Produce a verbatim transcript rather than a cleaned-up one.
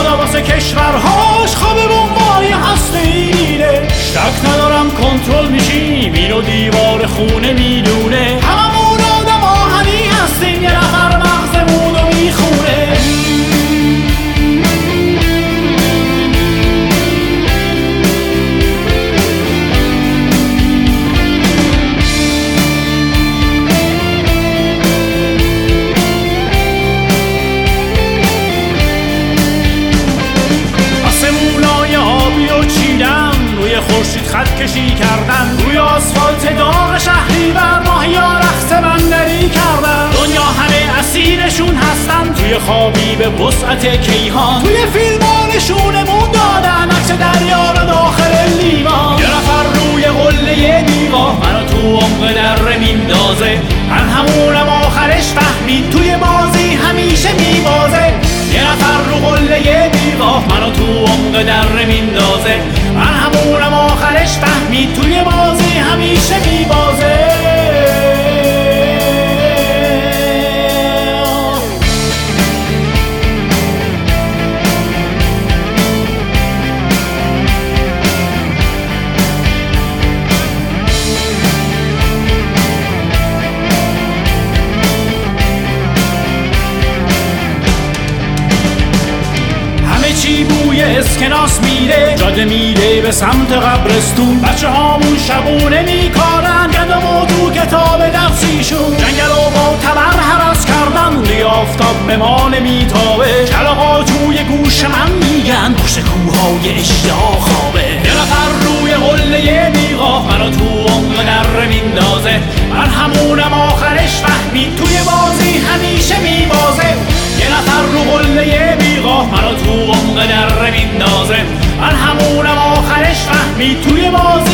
خدا واسه کشورهاش خواب بمبای هستی میده. شک ندارم کنترل میشیم، اینو دیوار خونه میدونه. هممون آدم آهنی هستیم، یه نفر مغزمون رو میخونه. خورشید خط کشی کردن، روی آسفالت داغ شهری بر ماهیا رقص بندری کردن. دنیا همه اسیرشون هستن، توی خوابی به وسعت کیهان. توی فیلم‌ها نشونمون دادن عکس دریا رو داخل لیوان. یه نفر روی قله دیوار منو تو عمق دره میندازه. من همونم آخرش فهمید توی بازی همیشه میبازه. یه نفر رو قله دیوار منو تو عمق دره میندازه. من همونم آخرش فهمید توی بازی همیشه میبازه. چی بوی اسکناس میره، جاده میره به سمت قبرستون. بچه هامون شبونه میکارن، گندم و تو کتاب درسیشون. جنگل و با تبر هرس کردن، روی آفتاب به ما نمیتابه. کلاغا توی گوش من میگن پشت کوههای اشتها خوابه. یه نفر روی قله دیوار منو تو عمق دره میندازه. من همونم آخرش فهمید توی بازی همیشه میبازه. یه نفر رو قله بیغاه منو تو عمق دره میندازه. من همونم آخرش فهمید توی بازی